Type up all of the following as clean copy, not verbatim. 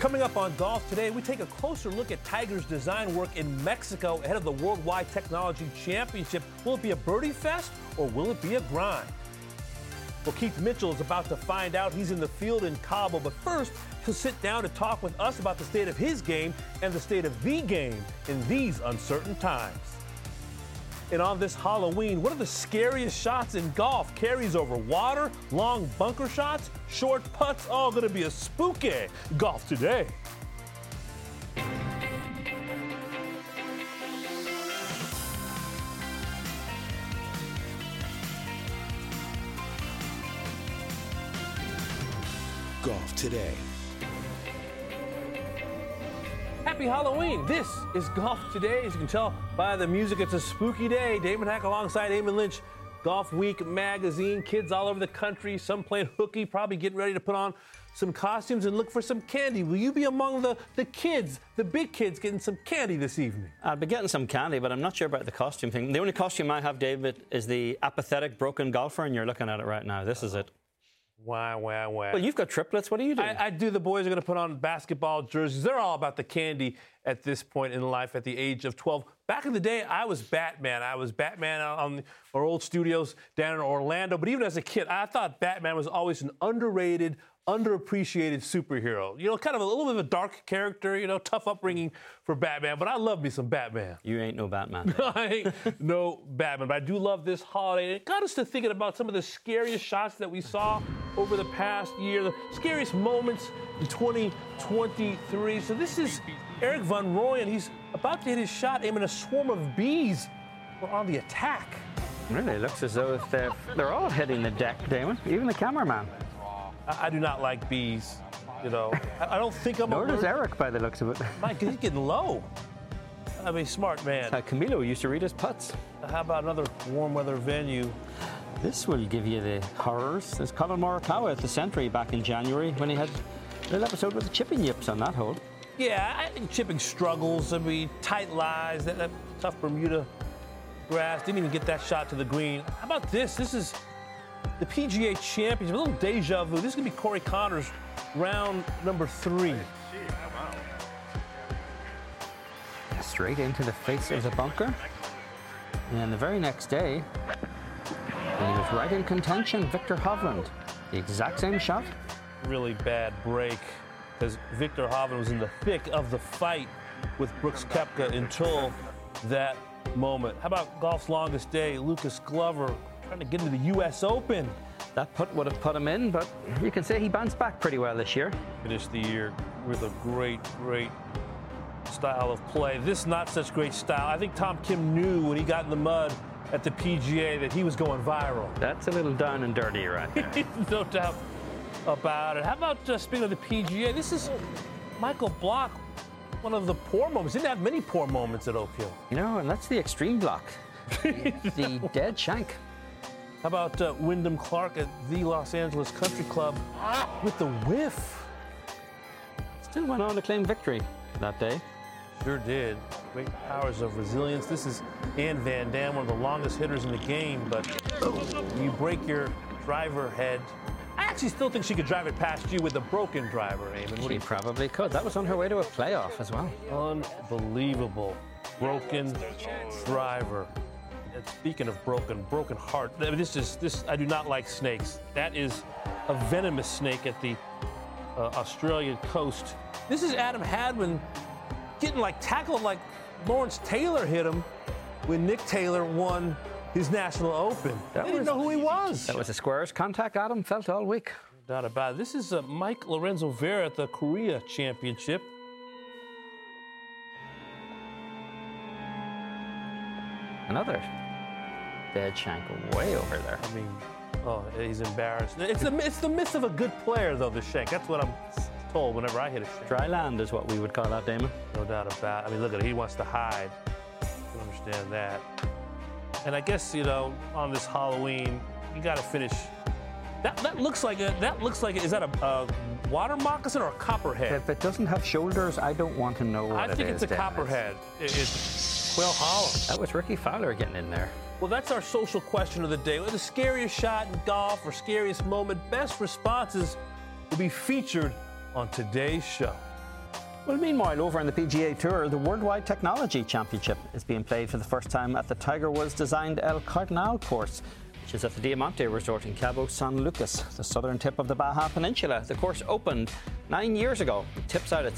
Coming up on Golf Today, we take a closer look at Tiger's design work in Mexico ahead of the Worldwide Technology Championship. Will it be a birdie fest or will it be a grind? Well, Keith Mitchell is about to find out. He's in the field in Cabo, but first, he'll sit down to talk with us about the state of his game and the state of the game in these uncertain times. And on this Halloween, what are the scariest shots in golf? Carries over water, long bunker shots, short putts, all going to be a spooky Golf Today. Golf Today. Happy Halloween. This is Golf Today. As you can tell by the music, it's a spooky day. Damon Hack alongside Eamon Lynch. Golf Week magazine. Kids all over the country. Some playing hooky, probably getting ready to put on some costumes and look for some candy. Will you be among the kids, the big kids, getting some candy this evening? I'll be getting some candy, but I'm not sure about the costume thing. The only costume I have, David, is the apathetic broken golfer, and you're looking at it right now. This is it. Wow. Well, you've got triplets. What are you doing? I do. The boys are going to put on basketball jerseys. They're all about the candy at this point in life at the age of 12. Back in the day, I was Batman. I was Batman on our old studios down in Orlando. But even as a kid, I thought Batman was always an underrated, underappreciated superhero. You know, kind of a little bit of a dark character, you know, tough upbringing for Batman. But I love me some Batman. You ain't no Batman. I ain't no Batman. But I do love this holiday. It got us to thinking about some of the scariest shots that we saw over the past year, the scariest moments in 2023. So this is Erik van Rooyen. He's about to hit his shot, aiming a swarm of bees were on the attack. Really looks as though they're all hitting the deck, Damon, even the cameraman. I do not like bees, you know. I don't think I'm Nor does Erik, by the looks of it. Mike, he's getting low. I mean, smart man. Camilo used to read his putts. How about another warm weather venue? This will give you the horrors. There's Colin Morikawa at the Century back in January when he had a little episode with the chipping yips on that hole. Yeah, I think chipping struggles. I mean, tight lies, that tough Bermuda grass. Didn't even get that shot to the green. How about this? This is the PGA Championship. A little deja vu. This is going to be Corey Connors, round number 3. Straight into the face of the bunker. And the very next day, he was right in contention, Viktor Hovland. The exact same shot. Really bad break because Viktor Hovland was in the thick of the fight with Brooks Koepka until that moment. How about golf's longest day? Lucas Glover trying to get into the U.S. Open. That putt would have put him in, but you can say he bounced back pretty well this year. Finished the year with a great style of play. This not such great style. I think Tom Kim knew when he got in the mud at the PGA that he was going viral. That's a little down and dirty right there. No doubt about it. How about speaking of the PGA, this is Michael Block, one of the poor moments. Didn't have many poor moments at Oak Hill. You know, and that's the extreme block. The dead shank. How about Wyndham Clark at the Los Angeles Country Club with the whiff? Still went on to claim victory that day. Sure did. Great powers of resilience. This is Ann Van Dam, one of the longest hitters in the game, but you break your driver head. I actually still think she could drive it past you with a broken driver, Eamon. She probably could. That was on her way to a playoff as well. Unbelievable. Broken driver. And speaking of broken heart, I mean, I do not like snakes. That is a venomous snake at the Australian coast. This is Adam Hadwin getting tackled like Lawrence Taylor hit him when Nick Taylor won his National Open. They didn't know who he was. That was a squares contact Adam felt all week. No doubt about it. This is Mike Lorenzo Vera at the Korea Championship. Another dead shank way over there. I mean, he's embarrassed. It's the myth of a good player, though, the shank. That's what I'm told whenever I hit a shank. Dry land is what we would call that, Damon. No doubt about it. I mean, look at it. He wants to hide. I understand that. And I guess, you know, on this Halloween, you got to finish. That looks like is that a water moccasin or a copperhead? If it doesn't have shoulders, I don't want to know what it is. I think it's a copperhead. It's Quail Hollow. That was Ricky Fowler getting in there. Well, that's our social question of the day. The scariest shot in golf or scariest moment, best responses will be featured on today's show. Well, meanwhile, over on the PGA Tour, the Worldwide Technology Championship is being played for the first time at the Tiger Woods-designed El Cardinal course, which is at the Diamante Resort in Cabo San Lucas, the southern tip of the Baja Peninsula. The course opened 9 years ago. It tips out at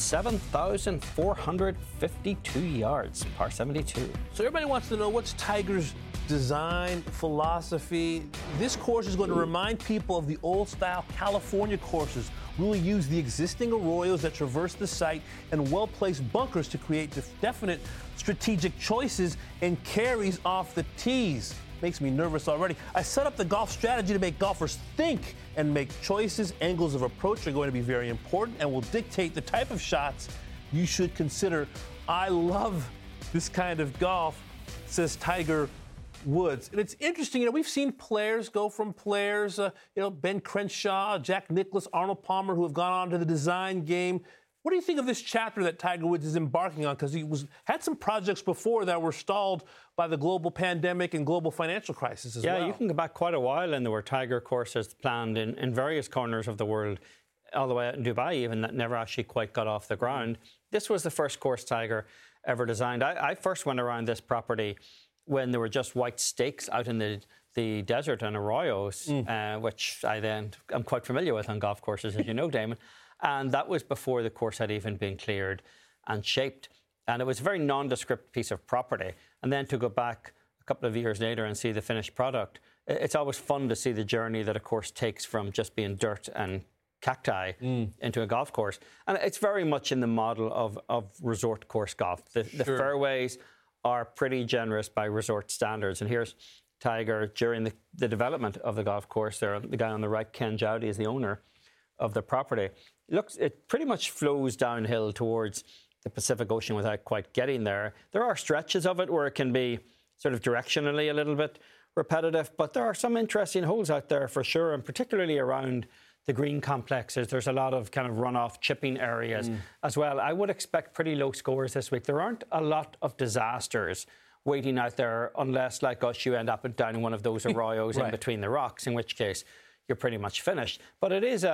7,452 yards, par 72. So everybody wants to know, what's Tiger's design philosophy? This course is going to remind people of the old-style California courses. We will use the existing arroyos that traverse the site and well-placed bunkers to create definite strategic choices and carries off the tees. Makes me nervous already. I set up the golf strategy to make golfers think and make choices. Angles of approach are going to be very important and will dictate the type of shots you should consider. I love this kind of golf, says Tiger Woods. And it's interesting, we've seen players go from players, Ben Crenshaw, Jack Nicklaus, Arnold Palmer, who have gone on to the design game. What do you think of this chapter that Tiger Woods is embarking on? Because he had some projects before that were stalled by the global pandemic and global financial crisis as well. Yeah, you can go back quite a while, and there were Tiger courses planned in various corners of the world, all the way out in Dubai even, that never actually quite got off the ground. This was the first course Tiger ever designed. I first went around this property when there were just white stakes out in the desert and arroyos, which I'm quite familiar with on golf courses, as you know, Damon. And that was before the course had even been cleared and shaped. And it was a very nondescript piece of property. And then to go back a couple of years later and see the finished product, it's always fun to see the journey that a course takes from just being dirt and cacti into a golf course. And it's very much in the model of resort course golf. The fairways are pretty generous by resort standards. And here's Tiger during the development of the golf course. There, the guy on the right, Ken Jowdy, is the owner of the property. It pretty much flows downhill towards the Pacific Ocean without quite getting there. There are stretches of it where it can be sort of directionally a little bit repetitive, but there are some interesting holes out there for sure, and particularly around the green complexes. There's a lot of kind of runoff chipping areas as well. I would expect pretty low scores this week. There aren't a lot of disasters waiting out there unless, like us, you end up down in one of those arroyos in between the rocks, in which case you're pretty much finished. But it's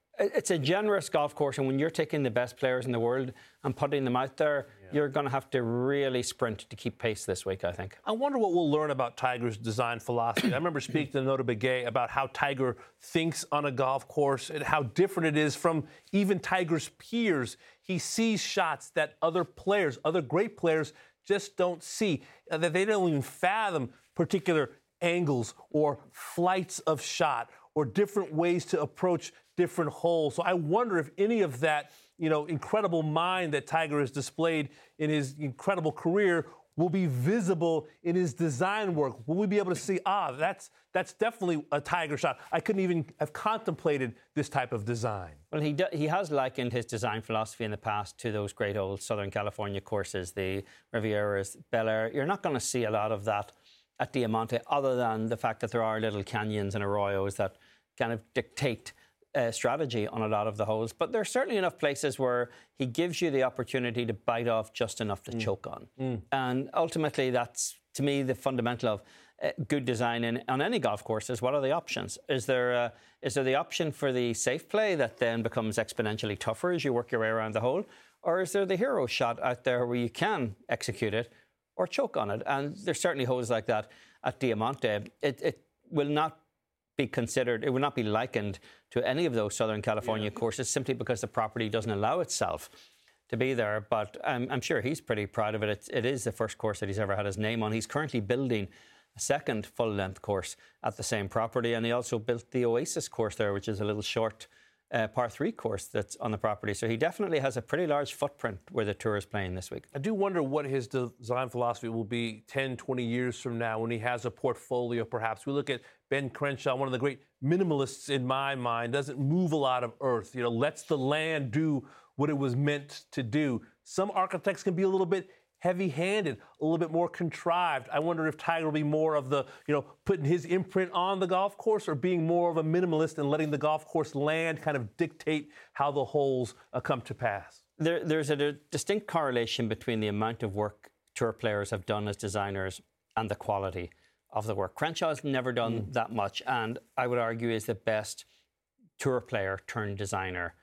a generous golf course, and when you're taking the best players in the world and putting them out there, you're going to have to really sprint to keep pace this week, I think. I wonder what we'll learn about Tiger's design philosophy. I remember speaking to Nota Begay about how Tiger thinks on a golf course and how different it is from even Tiger's peers. He sees shots that other great players, just don't see, that they don't even fathom particular angles or flights of shot or different ways to approach different holes. So I wonder if any of that, incredible mind that Tiger has displayed in his incredible career will be visible in his design work. Will we be able to see, that's definitely a Tiger shot. I couldn't even have contemplated this type of design. Well, he has likened his design philosophy in the past to those great old Southern California courses, the Rivieras, Bel Air. You're not going to see a lot of that at Diamante, other than the fact that there are little canyons and arroyos that kind of dictate strategy on a lot of the holes. But there's certainly enough places where he gives you the opportunity to bite off just enough to choke on. And ultimately, that's, to me, the fundamental of good design on any golf course is, what are the options? Is there the option for the safe play that then becomes exponentially tougher as you work your way around the hole? Or is there the hero shot out there where you can execute it or choke on it? And there's certainly holes like that at Diamante. It will not be considered, it will not be likened to any of those Southern California courses, simply because the property doesn't allow itself to be there. But I'm sure he's pretty proud of it. It is the first course that he's ever had his name on. He's currently building a second full-length course at the same property, and he also built the Oasis course there, which is a little short par 3 course that's on the property. So he definitely has a pretty large footprint where the tour is playing this week. I do wonder what his design philosophy will be 10, 20 years from now when he has a portfolio, perhaps. We look at Ben Crenshaw, one of the great minimalists in my mind, doesn't move a lot of earth, lets the land do what it was meant to do. Some architects can be a little bit heavy-handed, a little bit more contrived. I wonder if Tiger will be more of the, putting his imprint on the golf course, or being more of a minimalist and letting the golf course land kind of dictate how the holes come to pass. There's a distinct correlation between the amount of work tour players have done as designers and the quality of the work. Crenshaw's never done that much, and I would argue is the best tour player turned designer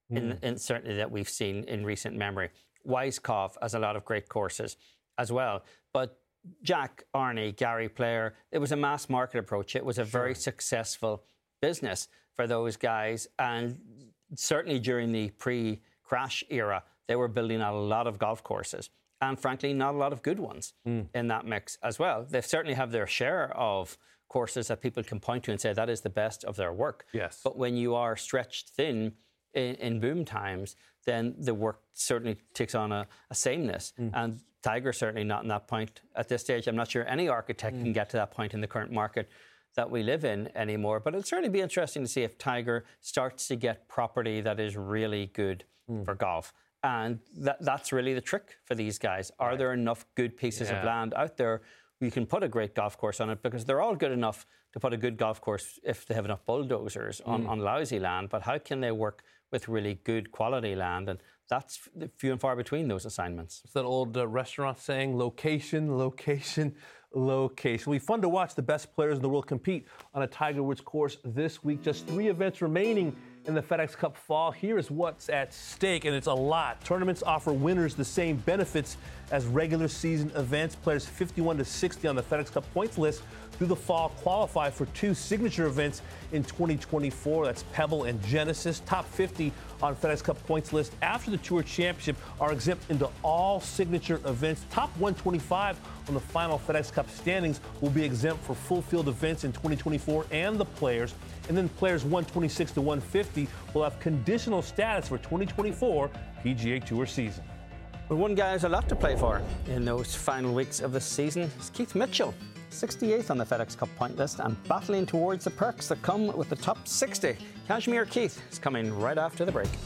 in certainly that we've seen in recent memory. Weiskopf has a lot of great courses as well. But Jack, Arnie, Gary Player, it was a mass market approach. It was a very successful business for those guys. And certainly during the pre-crash era, they were building a lot of golf courses. And frankly, not a lot of good ones in that mix as well. They certainly have their share of courses that people can point to and say that is the best of their work. Yes. But when you are stretched thin in boom times, then the work certainly takes on a sameness. And Tiger's certainly not in that point at this stage. I'm not sure any architect can get to that point in the current market that we live in anymore. But it'll certainly be interesting to see if Tiger starts to get property that is really good for golf. And that's really the trick for these guys. Are there enough good pieces of land out there you can put a great golf course on it? Because they're all good enough to put a good golf course if they have enough bulldozers on lousy land. But how can they work with really good quality land? And that's few and far between, those assignments. It's that old restaurant saying, location, location, location. It'll be fun to watch the best players in the world compete on a Tiger Woods course this week. Just 3 events remaining in the FedEx Cup Fall. Here is what's at stake, and it's a lot. Tournaments offer winners the same benefits as regular season events. Players 51 to 60 on the FedEx Cup points list through the fall qualify for 2 signature events in 2024. That's Pebble and Genesis. Top 50 on FedEx Cup points list after the Tour Championship are exempt into all signature events. Top 125 on the final FedEx Cup standings will be exempt for full field events in 2024 and the Players. And then players 126 to 150 will have conditional status for 2024 PGA Tour season. Well, one guy has a lot to play for in those final weeks of the season is Keith Mitchell, 68th on the FedEx Cup point list and battling towards the perks that come with the top 60. Kashmir Keith is coming right after the break.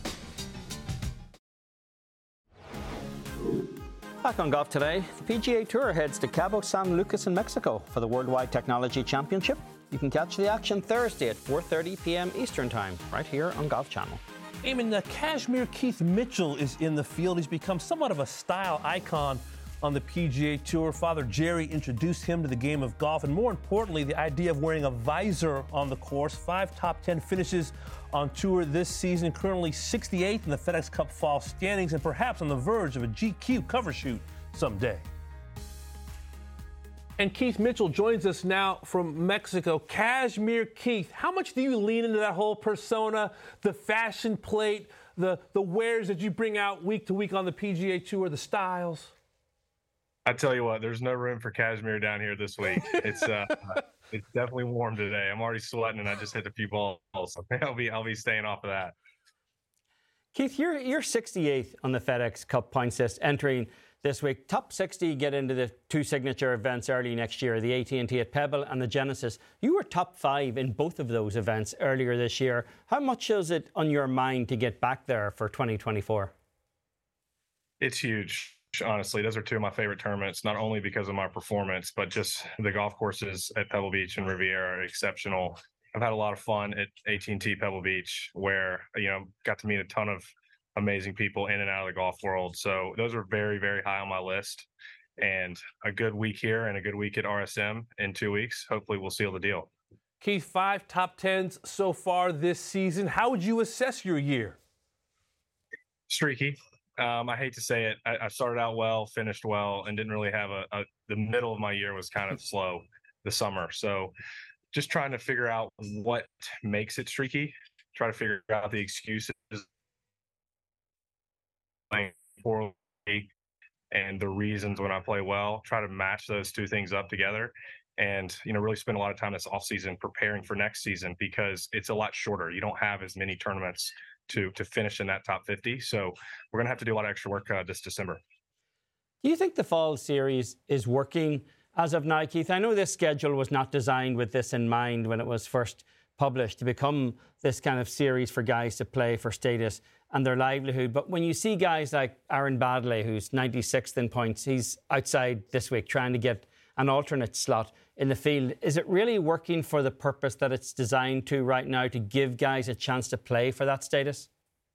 Back on Golf Today, the PGA Tour heads to Cabo San Lucas in Mexico for the Worldwide Technology Championship. You can catch the action Thursday at 4:30 p.m. Eastern Time, right here on Golf Channel. Eamon, Kashmir Keith Mitchell is in the field. He's become somewhat of a style icon on the PGA Tour. Father Jerry introduced him to the game of golf, and more importantly, the idea of wearing a visor on the course. 5 top 10 finishes on tour this season, currently 68th in the FedEx Cup Fall standings, and perhaps on the verge of a GQ cover shoot someday. And Keith Mitchell joins us now from Mexico. Kashmir Keith, how much do you lean into that whole persona, the fashion plate, the wares that you bring out week to week on the PGA Tour, the styles? I tell you what, there's no room for cashmere down here this week. It's definitely warm today. I'm already sweating, and I just hit a few balls. So I'll be staying off of that. Keith, you're 68th on the FedEx Cup points list, entering this week. Top 60 get into the 2 signature events early next year, the AT&T at Pebble and the Genesis. You were top 5 in both of those events earlier this year. How much is it on your mind to get back there for 2024? It's huge. Honestly, those are 2 of my favorite tournaments, not only because of my performance, but just the golf courses at Pebble Beach and Riviera are exceptional. I've had a lot of fun at AT&T Pebble Beach where, got to meet a ton of amazing people in and out of the golf world. So those are very, very high on my list. And a good week here and a good week at RSM in 2 weeks. Hopefully we'll seal the deal. Keith, 5 top 10s so far this season. How would you assess your year? Streaky. I hate to say it. I started out well, finished well, and didn't really have the middle of my year was kind of slow, the summer. So just trying to figure out what makes it streaky, try to figure out the excuses poorly and the reasons when I play well, try to match those 2 things up together and, really spend a lot of time this off season preparing for next season because it's a lot shorter. You don't have as many tournaments to finish in that top 50. So we're going to have to do a lot of extra work this December. Do you think the fall series is working as of now, Keith? I know this schedule was not designed with this in mind when it was first published to become this kind of series for guys to play for status and their livelihood. But when you see guys like Aaron Baddeley, who's 96th in points, he's outside this week trying to get an alternate slot in the field. Is it really working for the purpose that it's designed to right now, to give guys a chance to play for that status?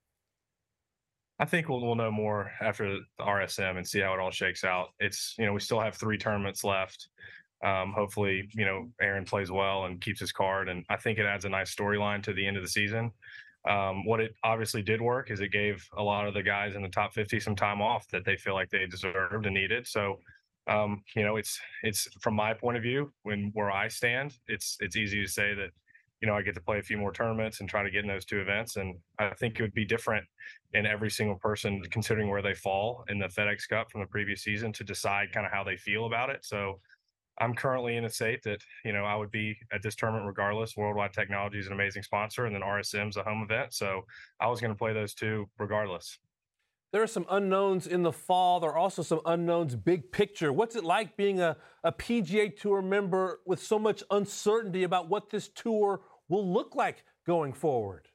I think we'll know more after the RSM and see how it all shakes out. It's, we still have 3 tournaments left. Hopefully, Aaron plays well and keeps his card. And I think it adds a nice storyline to the end of the season. What it obviously did work is it gave a lot of the guys in the top 50 some time off that they feel like they deserved and needed. So, it's from my point of view, where I stand, it's easy to say that, I get to play a few more tournaments and try to get in those two events. And I think it would be different in every single person, considering where they fall in the FedEx Cup from the previous season, to decide kind of how they feel about it. So I'm currently in a state that, I would be at this tournament regardless. Worldwide Technology is an amazing sponsor, and then RSM's a home event. So I was going to play those two regardless. There are some unknowns in the fall. There are also some unknowns big picture. What's it like being a PGA Tour member with so much uncertainty about what this tour will look like going forward?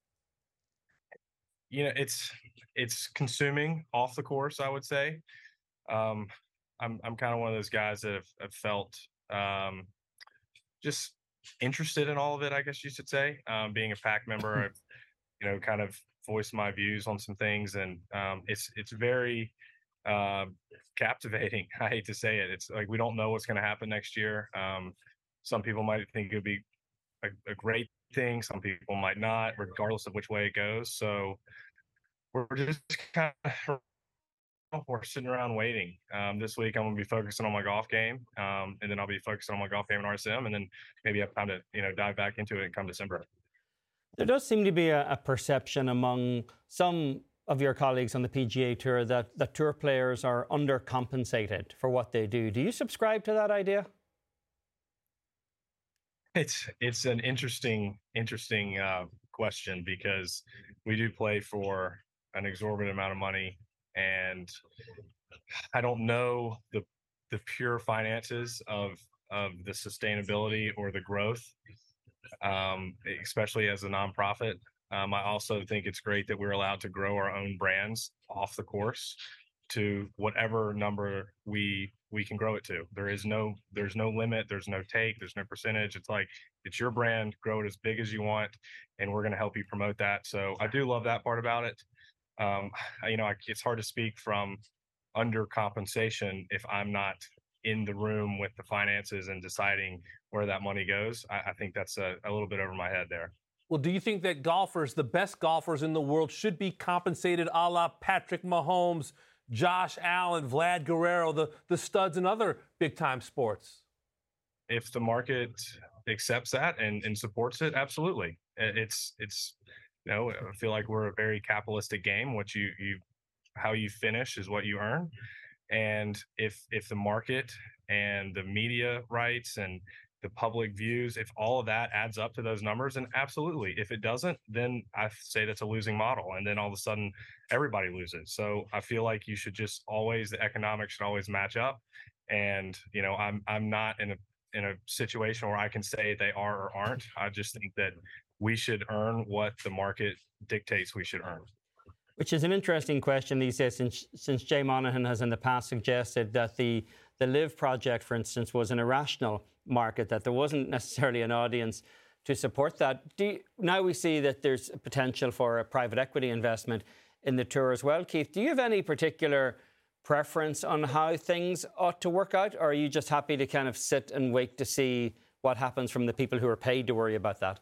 It's consuming off the course, I would say. I'm kind of one of those guys that have felt just interested in all of it, I guess you should say. Being a PAC member, I've kind of voiced my views on some things, and it's very captivating. I hate to say it. It's like we don't know what's going to happen next year. Some people might think it would be a great thing. Some people might not, regardless of which way it goes. So we're just kind of we're sitting around waiting. This week I'm going to be focusing on my golf game, and then I'll be focusing on my golf game and RSM, and then maybe have time to dive back into it come December. There does seem to be a perception among some of your colleagues on the PGA Tour that tour players are undercompensated for what they do. Do you subscribe to that idea? It's an interesting question, because we do play for an exorbitant amount of money, and I don't know the pure finances of the sustainability or the growth, especially as a nonprofit. I also think it's great that we're allowed to grow our own brands off the course to whatever number we can grow it to. There's no limit, there's no take, there's no percentage. It's like, it's your brand, grow it as big as you want, and we're going to help you promote that. So I do love that part about it. It's hard to speak from undercompensation if I'm not in the room with the finances and deciding where that money goes. I think that's a little bit over my head there. Well, do you think that golfers, the best golfers in the world, should be compensated a la Patrick Mahomes, Josh Allen, Vlad Guerrero, the studs in other big-time sports? If the market accepts that and supports it, absolutely. It's I feel like we're a very capitalistic game. How you finish is what you earn. And if the market and the media rights and the public views, if all of that adds up to those numbers, then absolutely. If it doesn't, then I say that's a losing model, and then all of a sudden everybody loses. So I feel like the economics should always match up. And I'm not in a situation where I can say they are or aren't. I just think that we should earn what the market dictates we should earn. Which is an interesting question these days, since Jay Monahan has in the past suggested that the LIV project, for instance, was an irrational market, that there wasn't necessarily an audience to support that. Now we see that there's a potential for a private equity investment in the tour as well. Keith, do you have any particular preference on how things ought to work out, or are you just happy to kind of sit and wait to see what happens from the people who are paid to worry about that?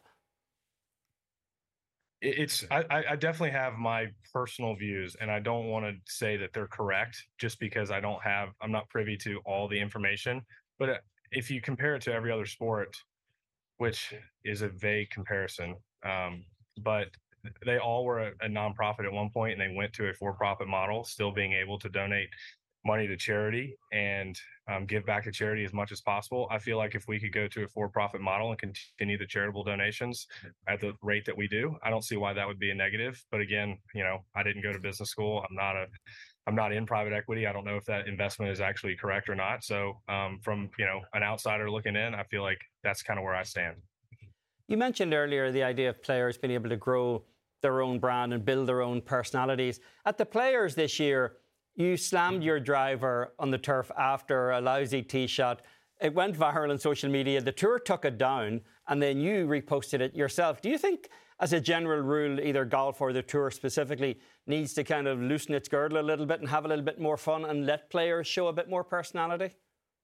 I definitely have my personal views, and I don't want to say that they're correct just because I'm not privy to all the information. But if you compare it to every other sport, which is a vague comparison, but they all were a nonprofit at one point, and they went to a for-profit model, still being able to donate money to charity and give back to charity as much as possible. I feel like if we could go to a for-profit model and continue the charitable donations at the rate that we do, I don't see why that would be a negative. But again, I didn't go to business school. I'm not in private equity. I don't know if that investment is actually correct or not. So from an outsider looking in, I feel like that's kind of where I stand. You mentioned earlier the idea of players being able to grow their own brand and build their own personalities. At the Players this year, you slammed your driver on the turf after a lousy tee shot. It went viral on social media. The tour took it down, and then you reposted it yourself. Do you think, as a general rule, either golf or the tour specifically needs to kind of loosen its girdle a little bit and have a little bit more fun and let players show a bit more personality?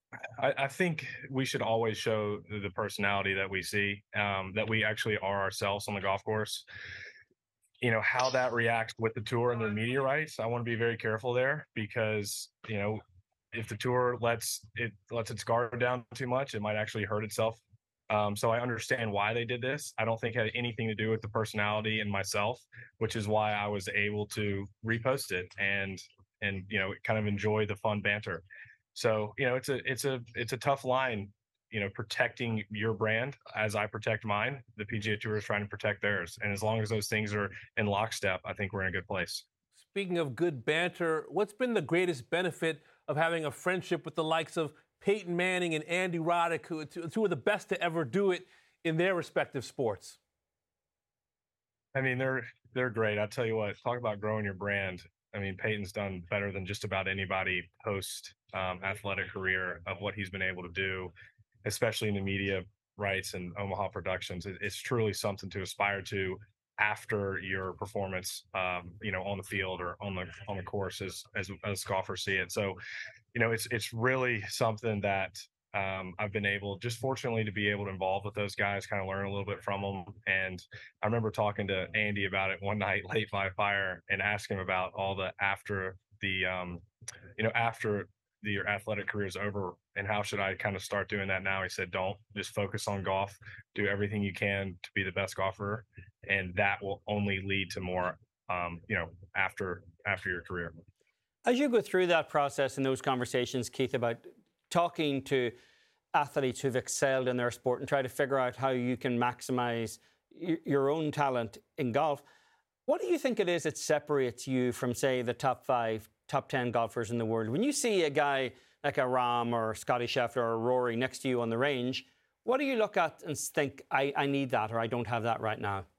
I think we should always show the personality that we see, that we actually are ourselves on the golf course. How that reacts with the tour and their media rights, I want to be very careful there because, if the tour lets its guard down too much, it might actually hurt itself. So I understand why they did this. I don't think it had anything to do with the personality and myself, which is why I was able to repost it and kind of enjoy the fun banter. So it's a tough line, protecting your brand as I protect mine. The PGA Tour is trying to protect theirs, and as long as those things are in lockstep, I think we're in a good place. Speaking of good banter, what's been the greatest benefit of having a friendship with the likes of Peyton Manning and Andy Roddick, who two of the best to ever do it in their respective sports? I mean, they're great. I'll tell you what, talk about growing your brand. I mean, Peyton's done better than just about anybody post athletic career of what he's been able to do, especially in the media rights and Omaha Productions. It's truly something to aspire to after your performance, on the field or on the course as golfers see it. So, it's really something that I've been able, just fortunately, to be able to involve with those guys, kind of learn a little bit from them. And I remember talking to Andy about it one night late by fire and asking him about all the after your athletic career is over and how should I kind of start doing that now. He said, don't, just focus on golf, do everything you can to be the best golfer, and that will only lead to more after your career. As you go through that process and those conversations, Keith, about talking to athletes who've excelled in their sport and try to figure out how you can maximize your own talent in golf, what do you think it is that separates you from, say, the top 5, top 10 golfers in the world? When you see a guy like a Rahm or Scotty Scheffler or Rory next to you on the range, what do you look at and think, I need that, or I don't have that right now?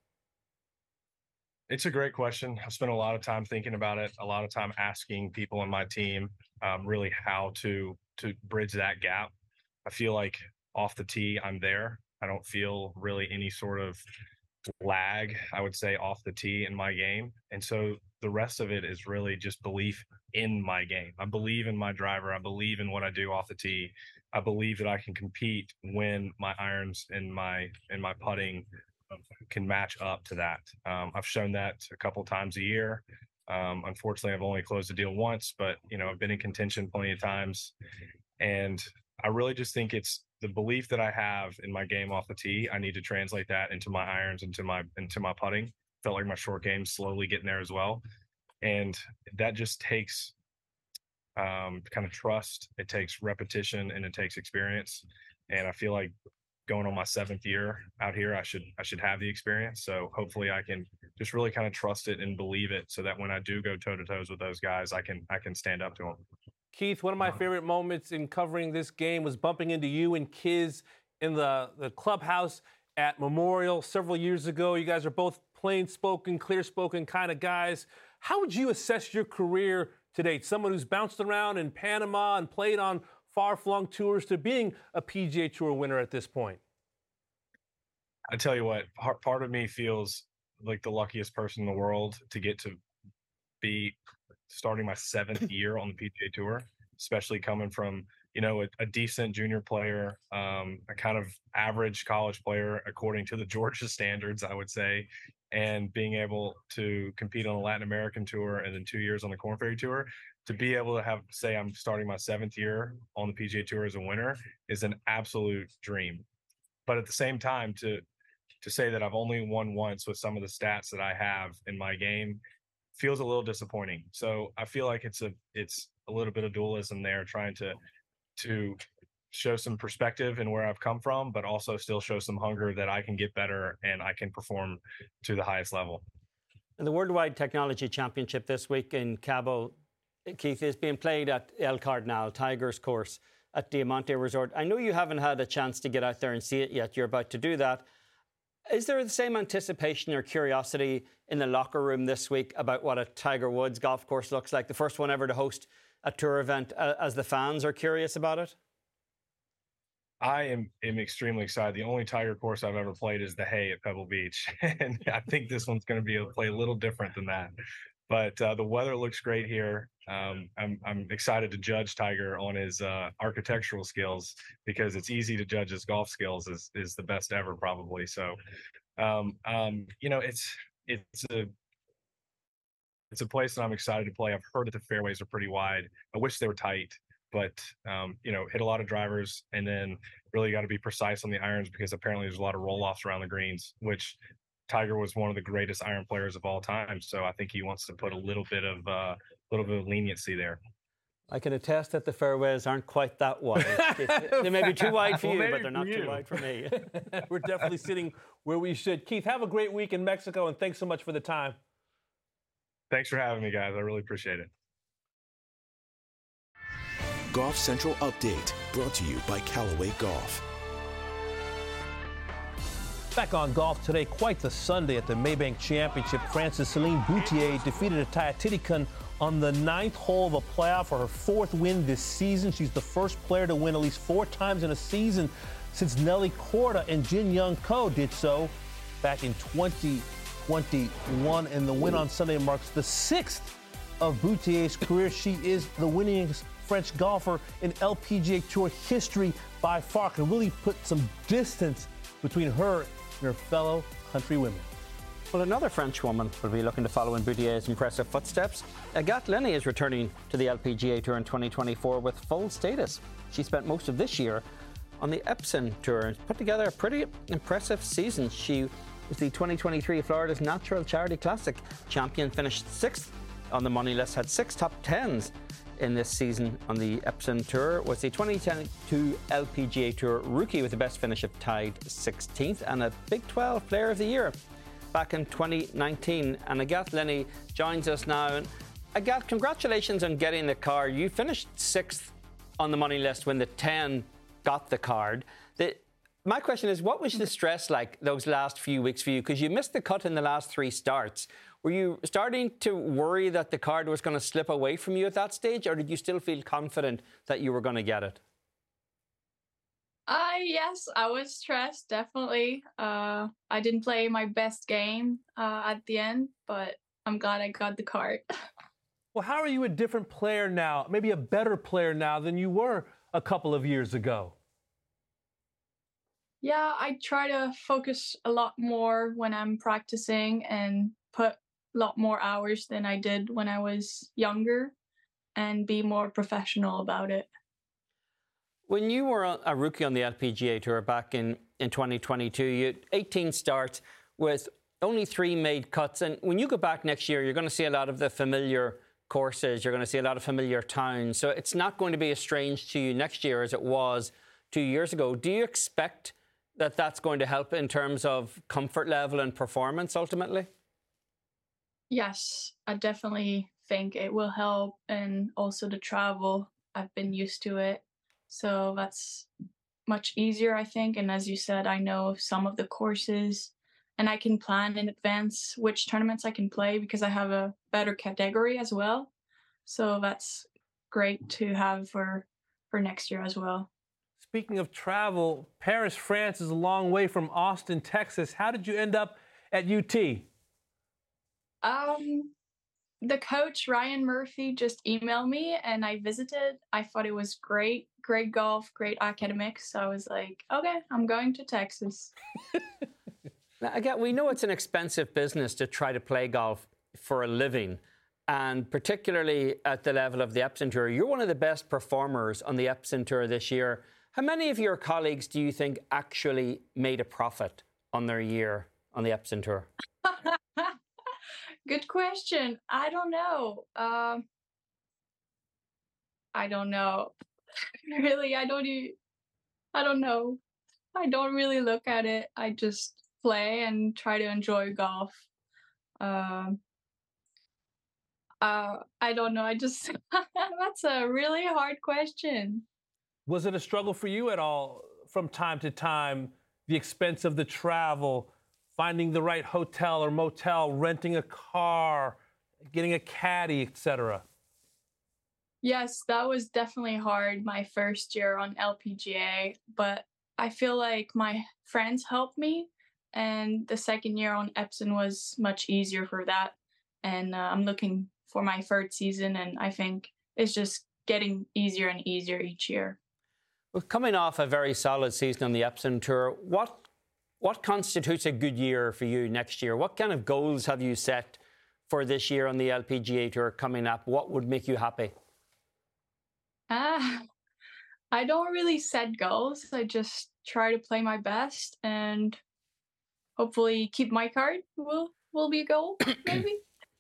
It's a great question. I spent a lot of time thinking about it, a lot of time asking people on my team really how to bridge that gap. I feel like off the tee, I'm there. I don't feel really any sort of lag, I would say, off the tee in my game. And so the rest of it is really just belief in my game. I believe in my driver. I believe in what I do off the tee. I believe that I can compete when my irons and my putting can match up to that. I've shown that a couple times a year. Unfortunately, I've only closed a deal once, but I've been in contention plenty of times. And I really just think it's the belief that I have in my game off the tee. I need to translate that into my irons, into my putting. Felt like my short game's slowly getting there as well. And that just takes kind of trust. It takes repetition and it takes experience. And I feel like going on my 7th year out here, I should have the experience. So hopefully I can just really kind of trust it and believe it so that when I do go toe to toes with those guys, I can stand up to them. Keith, one of my favorite moments in covering this game was bumping into you and Kiz in the clubhouse at Memorial several years ago. You guys are both plain-spoken, clear-spoken kind of guys. How would you assess your career to date? Someone who's bounced around in Panama and played on far-flung tours to being a PGA Tour winner at this point. I tell you what, part of me feels like the luckiest person in the world to get to be starting my 7th year on the PGA Tour, especially coming from, a decent junior player, a kind of average college player according to the Georgia standards, I would say, and being able to compete on the Latin American Tour and then 2 years on the Korn Ferry Tour. To be able to say I'm starting my 7th year on the PGA Tour as a winner is an absolute dream. But at the same time, to say that I've only won once with some of the stats that I have in my game feels a little disappointing. So I feel like it's a little bit of dualism there, trying to show some perspective in where I've come from, but also still show some hunger that I can get better and I can perform to the highest level. And the Worldwide Technology Championship this week in Cabo, Keith, is being played at El Cardinal, Tiger's course at Diamante Resort. I know you haven't had a chance to get out there and see it yet. You're about to do that. Is there the same anticipation or curiosity in the locker room this week about what a Tiger Woods golf course looks like, the first one ever to host a tour event, as the fans are curious about it? I am extremely excited. The only Tiger course I've ever played is the Hay at Pebble Beach. And I think this one's going to play a little different than that. But the weather looks great here. I'm excited to judge Tiger on his architectural skills, because it's easy to judge his golf skills is the best ever probably. So, it's a place that I'm excited to play. I've heard that the fairways are pretty wide. I wish they were tight, but hit a lot of drivers, and then really got to be precise on the irons, because apparently there's a lot of roll-offs around the greens, which Tiger was one of the greatest iron players of all time. So I think he wants to put a little bit of leniency there. I can attest that the fairways aren't quite that wide. They may be too wide for you, but they're not too wide for me. We're definitely sitting where we should. Keith, have a great week in Mexico, and thanks so much for the time. Thanks for having me, guys. I really appreciate it. Golf Central Update, brought to you by Callaway Golf. Back on golf today, quite the Sunday at the Maybank Championship. France's Celine Boutier defeated Atthaya Thitikul on the 9th hole of a playoff for her 4th win this season. She's the first player to win at least 4 times in a season since Nelly Korda and Jin Young Ko did so back in 2021. And the win on Sunday marks the 6th of Boutier's career. She is the winningest French golfer in LPGA Tour history by far. Can really put some distance between her and her fellow countrywomen. Well, another French woman will be looking to follow in Boutier's impressive footsteps. Agathe Lenny is returning to the LPGA Tour in 2024 with full status. She spent most of this year on the Epson Tour and put together a pretty impressive season. She was the 2023 Florida's Natural Charity Classic champion, finished 6th on the money list, had 6 top 10s in this season on the Epson Tour, was the 2022 LPGA Tour Rookie with the best finish of tied 16th, and a Big 12 Player of the Year back in 2019. And Agathe Lenny joins us now. And Agathe, congratulations on getting the card. You finished 6th on the money list when the 10 got the card. My question is, what was the stress like those last few weeks for you? Because you missed the cut in the last 3 starts. Were you starting to worry that the card was going to slip away from you at that stage, or did you still feel confident that you were going to get it? Yes, I was stressed, definitely. I didn't play my best game at the end, but I'm glad I got the card. Well, how are you a different player now, maybe a better player now than you were a couple of years ago? Yeah, I try to focus a lot more when I'm practicing and put a lot more hours than I did when I was younger, and be more professional about it. When you were a rookie on the LPGA Tour back in 2022, you had 18 starts with only 3 made cuts. And when you go back next year, you're going to see a lot of the familiar courses. You're going to see a lot of familiar towns. So it's not going to be as strange to you next year as it was 2 years ago. Do you expect that that's going to help in terms of comfort level and performance ultimately? Yes, I definitely think it will help, and also the travel. I've been used to it, so that's much easier, I think. And as you said, I know some of the courses, and I can plan in advance which tournaments I can play because I have a better category as well. So that's great to have for next year as well. Speaking of travel, Paris, France is a long way from Austin, Texas. How did you end up at UT? The coach, Ryan Murphy, just emailed me and I visited. I thought it was great golf, great academics. So I was like, okay, I'm going to Texas. Now, again, we know it's an expensive business to try to play golf for a living, and particularly at the level of the Epson Tour. You're one of the best performers on the Epson Tour this year. How many of your colleagues do you think actually made a profit on their year on the Epson Tour? Good question. I don't know. I don't know. Really, I don't know. I don't really look at it. I just play and try to enjoy golf. I don't know. That's a really hard question. Was it a struggle for you at all from time to time, the expense of the travel, finding the right hotel or motel, renting a car, getting a caddy, etc.? Yes, that was definitely hard my first year on LPGA, but I feel like my friends helped me, and the second year on Epson was much easier for that. and I'm looking for my third season, and I think it's just getting easier and easier each year. Well, coming off a very solid season on the Epson Tour, what constitutes a good year for you next year? What kind of goals have you set for this year on the LPGA Tour coming up? What would make you happy? I don't really set goals. I just try to play my best, and hopefully keep my card will be a goal, maybe.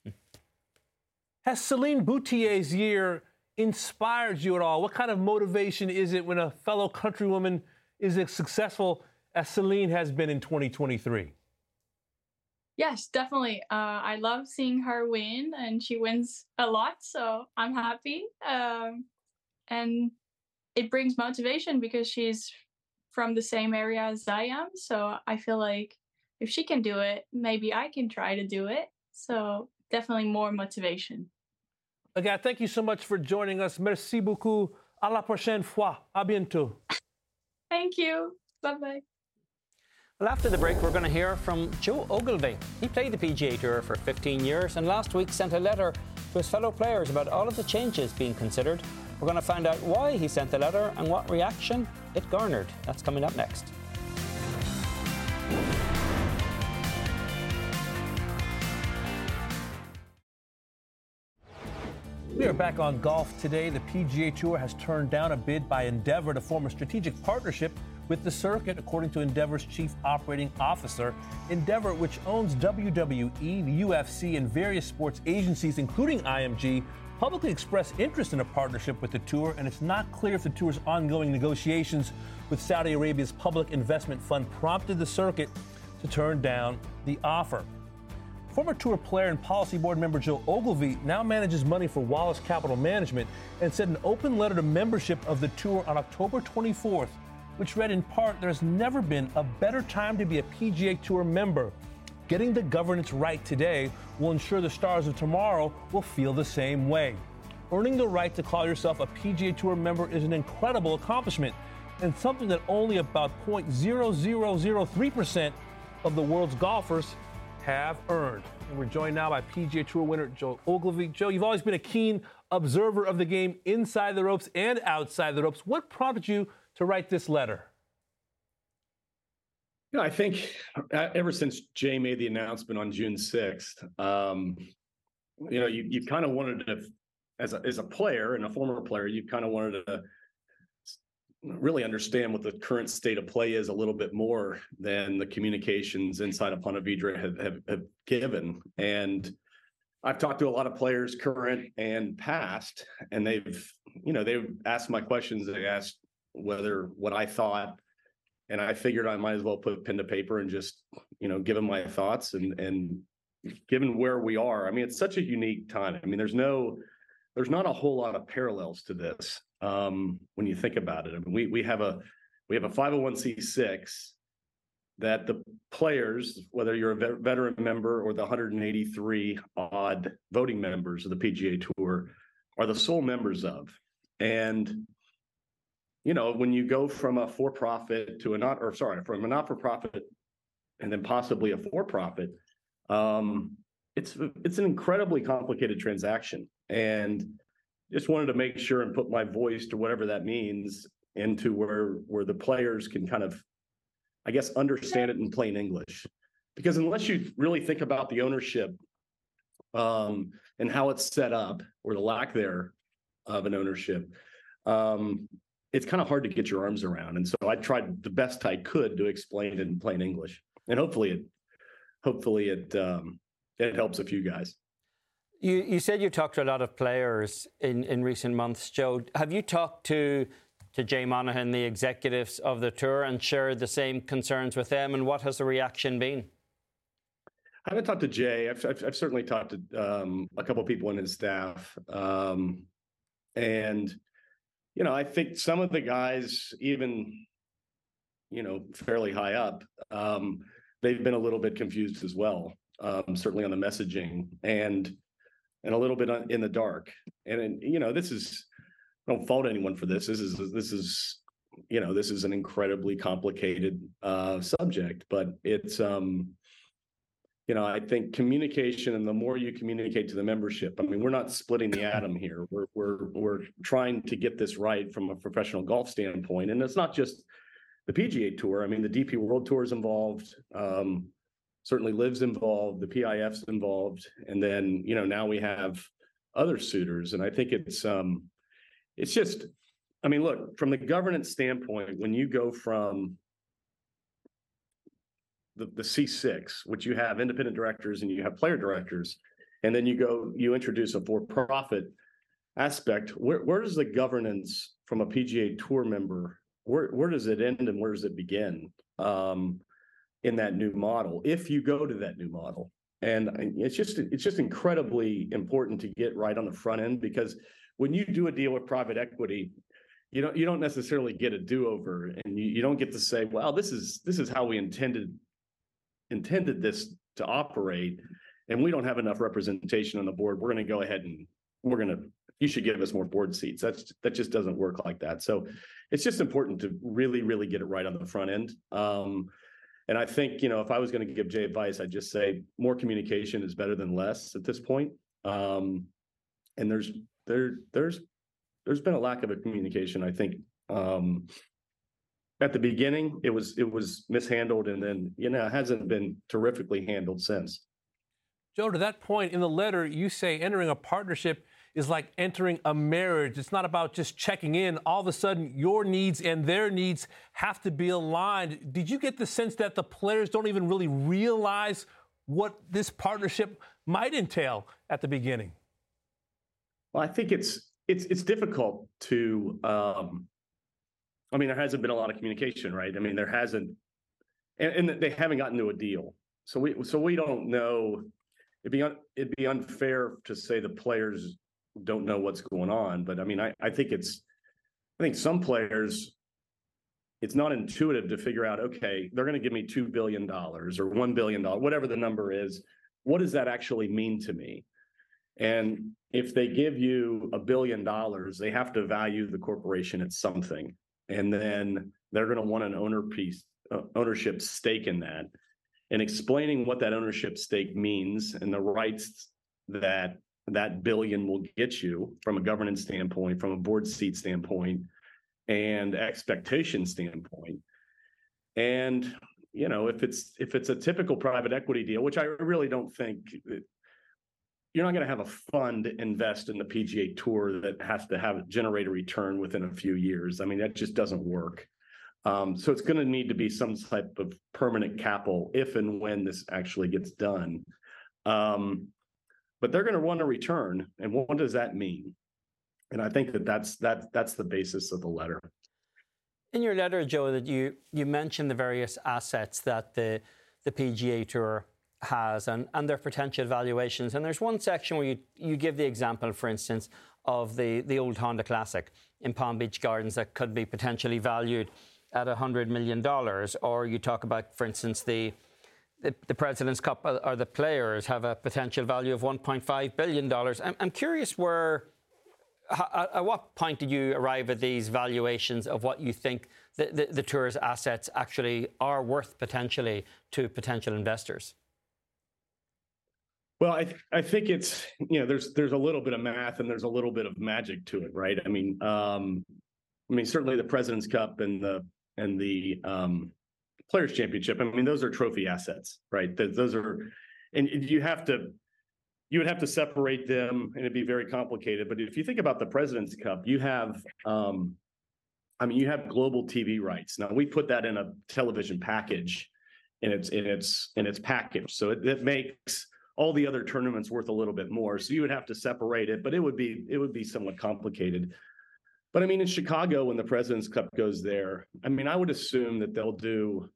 Has Celine Boutier's year inspired you at all? What kind of motivation is it when a fellow countrywoman is as successful as Celine has been in 2023? Yes, definitely. I love seeing her win, and she wins a lot, so I'm happy. And it brings motivation because she's from the same area as I am. So I feel like if she can do it, maybe I can try to do it. So definitely more motivation. Again, thank you so much for joining us. Merci beaucoup. À la prochaine fois. À bientôt. Thank you. Bye-bye. Well, after the break, we're going to hear from Joe Ogilvy. He played the PGA Tour for 15 years and last week sent a letter to his fellow players about all of the changes being considered. We're going to find out why he sent the letter and what reaction it garnered. That's coming up next. We are back on Golf Today. The PGA Tour has turned down a bid by Endeavor to form a strategic partnership with the circuit, according to Endeavor's chief operating officer. Endeavor, which owns WWE, the UFC, and various sports agencies, including IMG, publicly expressed interest in a partnership with the Tour, and it's not clear if the Tour's ongoing negotiations with Saudi Arabia's public investment fund prompted the circuit to turn down the offer. Former Tour player and policy board member Joe Ogilvy now manages money for Wallace Capital Management and sent an open letter to membership of the Tour on October 24th, which read in part, "There's never been a better time to be a PGA Tour member. Getting the governance right today will ensure the stars of tomorrow will feel the same way. Earning the right to call yourself a PGA Tour member is an incredible accomplishment and something that only about 0.0003% of the world's golfers have earned." And we're joined now by PGA Tour winner Joe Ogilvy. Joe, you've always been a keen observer of the game inside the ropes and outside the ropes. What prompted you to write this letter? You know, I think ever since Jay made the announcement on June 6th, you know, you kind of wanted to, as a player and a former player, you kind of wanted to really understand what the current state of play is a little bit more than the communications inside of Ponte Vedra have given. And I've talked to a lot of players, current and past, and they've asked my questions. They asked what I thought. And I figured I might as well put pen to paper and just, give them my thoughts. And given where we are, I mean, it's such a unique time. I mean, there's not a whole lot of parallels to this when you think about it. I mean, we have a 501c6 that the players, whether you're a veteran member or the 183 odd voting members of the PGA Tour, are the sole members of. And when you go from a for-profit to from a not-for-profit and then possibly a for-profit, it's an incredibly complicated transaction. And just wanted to make sure and put my voice to whatever that means into where the players can kind of, I guess, understand it in plain English. Because unless you really think about the ownership and how it's set up, or the lack there of an ownership, it's kind of hard to get your arms around. And so I tried the best I could to explain it in plain English. And hopefully it helps a few guys. You said you talked to a lot of players in recent months, Joe. Have you talked to Jay Monahan, the executives of the Tour, and shared the same concerns with them? And what has the reaction been? I haven't talked to Jay. I've certainly talked to a couple of people in his staff. And I think some of the guys, even, fairly high up, they've been a little bit confused as well, certainly on the messaging and a little bit in the dark. And, I don't fault anyone for this. This is an incredibly complicated subject, but it's, I think communication, and the more you communicate to the membership, I mean, we're not splitting the atom here. We're trying to get this right from a professional golf standpoint. And it's not just the PGA Tour. I mean, the DP World Tour is involved. Certainly LIV's involved, the PIF's involved. And then, now we have other suitors. And I think it's just, I mean, look, from the governance standpoint, when you go from the C6, which you have independent directors and you have player directors, and then you introduce a for-profit aspect, where does the governance from a PGA Tour member, where does it end and where does it begin in that new model, if you go to that new model? And it's just incredibly important to get right on the front end, because when you do a deal with private equity, you don't necessarily get a do-over, and you don't get to say, well, this is how we intended this to operate, and we don't have enough representation on the board. We're going to go ahead and you should give us more board seats. That just doesn't work like that. So it's just important to really, really get it right on the front end. And I think, if I was going to give Jay advice, I'd just say more communication is better than less at this point. And there's been a lack of a communication, I think. At the beginning, it was mishandled, and then, it hasn't been terrifically handled since. Joe, to that point, in the letter, you say entering a partnership is like entering a marriage. It's not about just checking in. All of a sudden, your needs and their needs have to be aligned. Did you get the sense that the players don't even really realize what this partnership might entail at the beginning? Well, I think it's difficult to. I mean, there hasn't been a lot of communication, right? I mean, there hasn't, and they haven't gotten to a deal. So we don't know. It'd be unfair to say the players don't know what's going on. But I mean, I think some players, it's not intuitive to figure out, okay, they're going to give me $2 billion or $1 billion, whatever the number is. What does that actually mean to me? And if they give you $1 billion, they have to value the corporation at something. And then they're going to want an ownership stake in that, and explaining what that ownership stake means and the rights that billion will get you from a governance standpoint, from a board seat standpoint, and expectation standpoint. And, if it's a typical private equity deal, which I really don't think, you're not going to have a fund invest in the PGA Tour that has to generate a return within a few years. I mean, that just doesn't work. So it's going to need to be some type of permanent capital if and when this actually gets done. But they're going to want a return, and what does that mean? And I think that's the basis of the letter. In your letter, Joe, that you mentioned the various assets that the PGA Tour has and their potential valuations. And there's one section where you give the example, for instance, of the old Honda Classic in Palm Beach Gardens that could be potentially valued at $100 million. Or you talk about, for instance, the President's Cup or the Players have a potential value of $1.5 billion. I'm curious at what point did you arrive at these valuations of what you think the Tour's assets actually are worth potentially to potential investors? Well, I think it's, there's a little bit of math and there's a little bit of magic to it, right? I mean, certainly the President's Cup and the Players Championship. I mean, those are trophy assets, right? Those are, and you would have to separate them, and it'd be very complicated. But if you think about the President's Cup, you have, you have global TV rights. Now we put that in a television package, in its package, so it makes all the other tournaments worth a little bit more. So you would have to separate it, but it would be somewhat complicated. But I mean, in Chicago, when the President's Cup goes there, I mean, I would assume that they'll do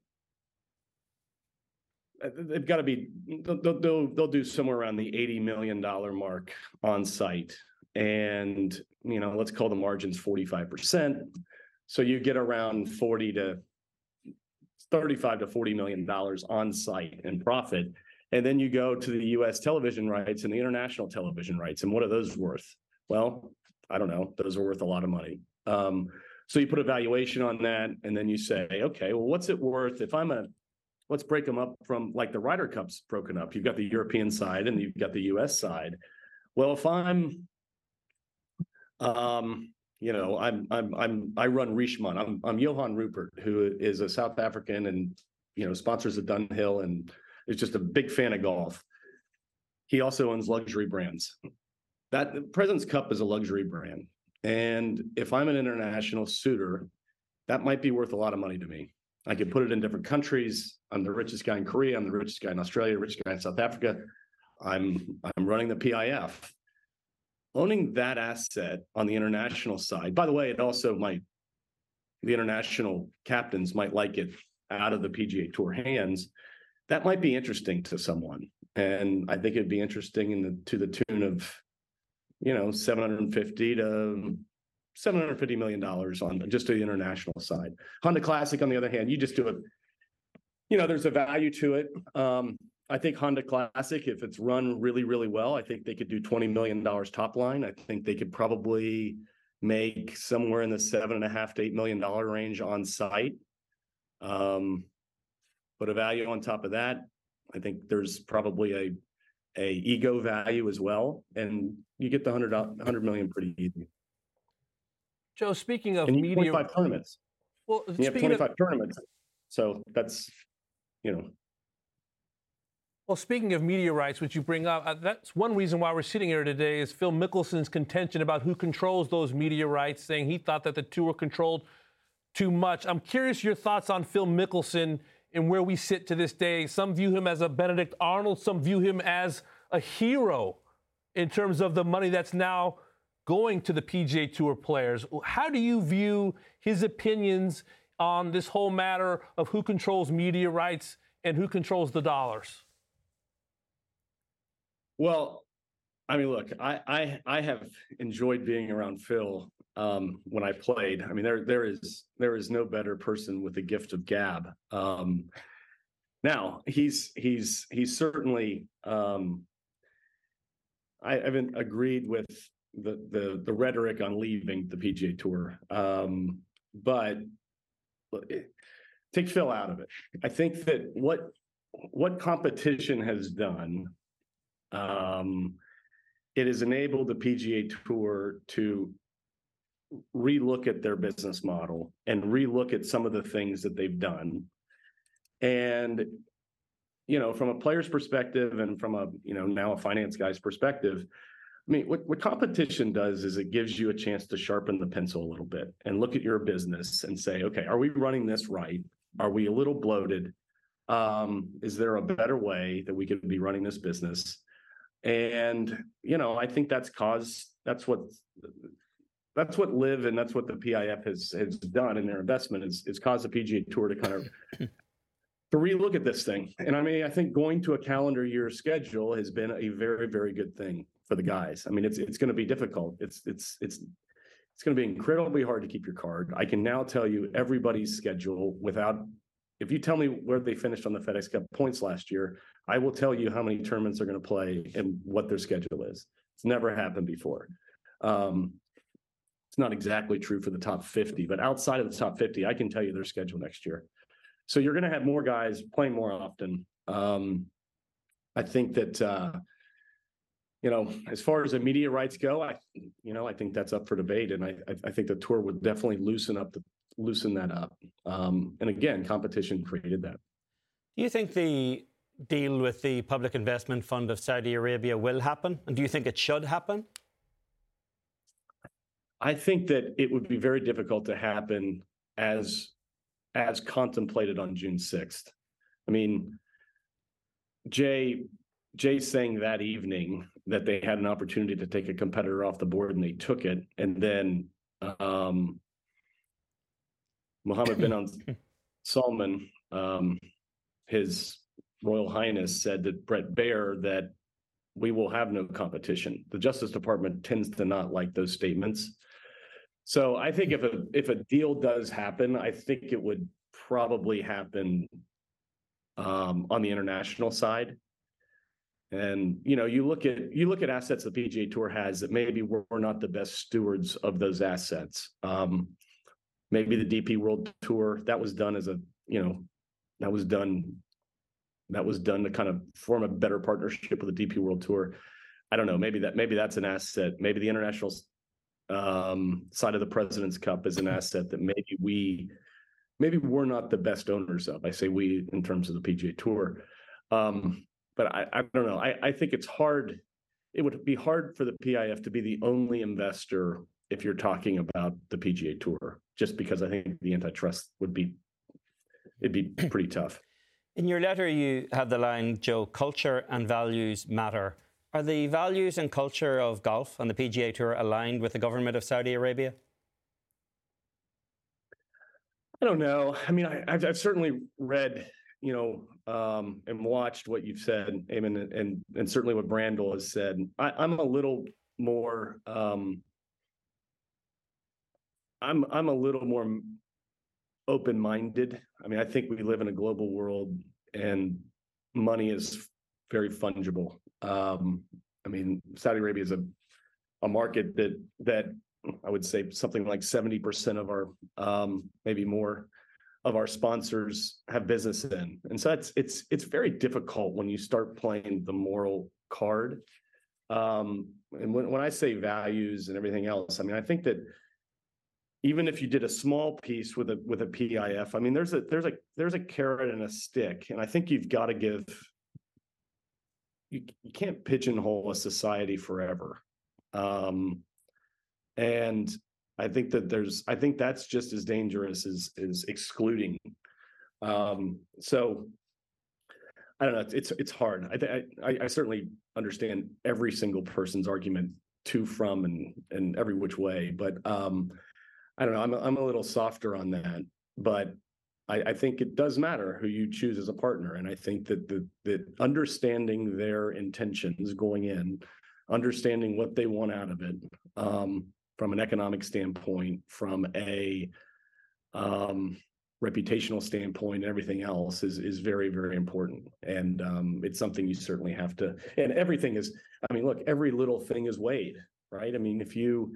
somewhere around the $80 million mark on site. And, let's call the margins 45%. So you get around $35 to $40 million on site in profit. And then you go to the US television rights and the international television rights. And what are those worth? Well, I don't know. Those are worth a lot of money. So you put a valuation on that, and then you say, okay, well, what's it worth if I'm a let's break them up from like the Ryder Cup's broken up. You've got the European side and you've got the US side. Well, if I'm I run Richemont. I'm Johan Rupert, who is a South African and, sponsors the Dunhill and is just a big fan of golf. He also owns luxury brands. That President's Cup is a luxury brand. And if I'm an international suitor, that might be worth a lot of money to me. I could put it in different countries. I'm the richest guy in Korea. I'm the richest guy in Australia, richest guy in South Africa. I'm running the PIF. Owning that asset on the international side, by the way, the international captains might like it out of the PGA Tour hands. That might be interesting to someone. And I think it'd be interesting to the tune of, $750 to $750 million on just the international side. Honda Classic, on the other hand, you just do it. There's a value to it. I think Honda Classic, if it's run really, really well, I think they could do $20 million top line. I think they could probably make somewhere in the $7.5 to $8 million range on site. But a value on top of that, I think there's probably a ego value as well, and you get the $100 million pretty easy. Joe, speaking of and media, 25 tournaments. Well, you have 25 tournaments, so that's Well, speaking of media rights, which you bring up, that's one reason why we're sitting here today is Phil Mickelson's contention about who controls those media rights, saying he thought that the two were controlled too much. I'm curious your thoughts on Phil Mickelson and where we sit to this day. Some view him as a Benedict Arnold. Some view him as a hero in terms of the money that's now going to the PGA Tour players. How do you view his opinions on this whole matter of who controls media rights and who controls the dollars? Well, I mean, look, I have enjoyed being around Phil when I played. I mean, there is no better person with the gift of gab. Now he's certainly I haven't agreed with the rhetoric on leaving the PGA Tour, but take Phil out of it. I think that what competition has done. It has enabled the PGA Tour to relook at their business model and relook at some of the things that they've done. And, from a player's perspective and from a, now a finance guy's perspective, I mean, what competition does is it gives you a chance to sharpen the pencil a little bit and look at your business and say, okay, are we running this right? Are we a little bloated? Is there a better way that we could be running this business? And, I think that's what LIV and that's what the PIF has done in their investment is caused the PGA Tour to kind of to relook at this thing. And I mean, I think going to a calendar year schedule has been a very, very good thing for the guys. I mean, it's going to be difficult. It's going to be incredibly hard to keep your card. I can now tell you everybody's schedule if you tell me where they finished on the FedEx Cup points last year, I will tell you how many tournaments they're going to play and what their schedule is. It's never happened before. It's not exactly true for the top 50, but outside of the top 50, I can tell you their schedule next year. So you're going to have more guys playing more often. I think that, as far as the media rights go, I think that's up for debate. And I think the tour would definitely loosen that up. And again, competition created that. Do you think the deal with the Public Investment Fund of Saudi Arabia will happen? And do you think it should happen? I think that it would be very difficult to happen as contemplated on June 6th. I mean, Jay saying that evening that they had an opportunity to take a competitor off the board and they took it. And then Mohammed bin Salman, his Royal Highness, said that Brett Baer that we will have no competition. The Justice Department tends to not like those statements. So I think if a deal does happen, I think it would probably happen on the international side. And you look at assets the PGA Tour has that maybe we're not the best stewards of those assets. Maybe the DP World Tour that was done that was done to kind of form a better partnership with the DP World Tour. I don't know. Maybe that's an asset. Maybe the international side of the President's Cup is an asset that maybe we're not the best owners of. I say we in terms of the PGA Tour. But I don't know. I think it's hard. It would be hard for the PIF to be the only investor if you're talking about the PGA Tour, just because I think the antitrust it'd be pretty tough. In your letter, you have the line, Joe, culture and values matter. Are the values and culture of golf and the PGA Tour aligned with the government of Saudi Arabia? I don't know. I mean, I've certainly read, and watched what you've said, Eamon, and certainly what Brandel has said. I'm a little more. I'm a little more open-minded. I mean, I think we live in a global world, and money is very fungible. I mean, Saudi Arabia is a market that I would say something like 70% of our, maybe more, of our sponsors have business in, and so it's very difficult when you start playing the moral card. And when I say values and everything else, I mean, I think that even if you did a small piece with a PIF, I mean, there's a carrot and a stick, and I think you've got to give. You can't pigeonhole a society forever, and I think that's just as dangerous as excluding. So I don't know. It's hard. I certainly understand every single person's argument to, from, and every which way, but I don't know. I'm a little softer on that, but I think it does matter who you choose as a partner, and I think that understanding their intentions going in, understanding what they want out of it, from an economic standpoint, from a reputational standpoint, and everything else is very, very important, and it's something you certainly have to. And everything is. I mean, look, every little thing is weighed, right? I mean, if you